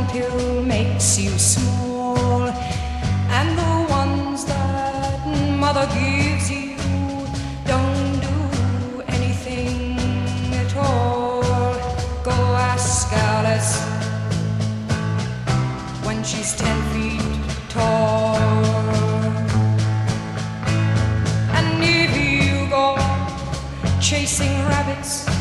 pill makes you small, and the ones that mother gives you don't do anything at all. Go ask Alice when she's 10 feet tall. And if you go chasing rabbits